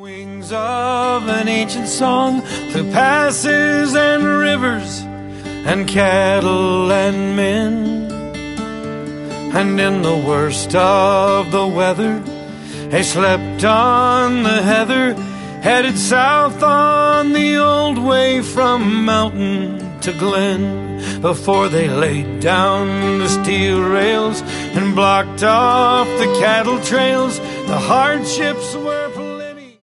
Wings of an ancient song through passes and rivers and cattle and men. And in the worst of the weather, they slept on the heather, headed south on the old way from mountain to glen, before they laid down the steel rails and blocked off the cattle trails. The hardships